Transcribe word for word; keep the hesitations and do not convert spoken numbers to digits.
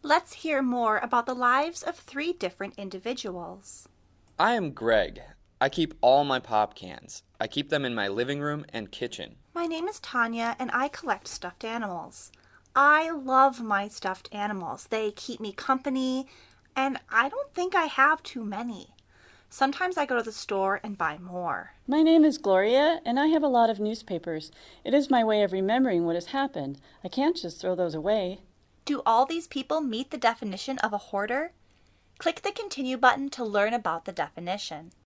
Let's hear more about the lives of three different individuals. I am Greg. I keep all my pop cans. I keep them in my living room and kitchen. My name is Tanya, and I collect stuffed animals. I love my stuffed animals. They keep me company, and I don't think I have too many. Sometimes I go to the store and buy more. My name is Gloria, and I have a lot of newspapers. It is my way of remembering what has happened. I can't just throw those away. Do all these people meet the definition of a hoarder? Click the Continue button to learn about the definition.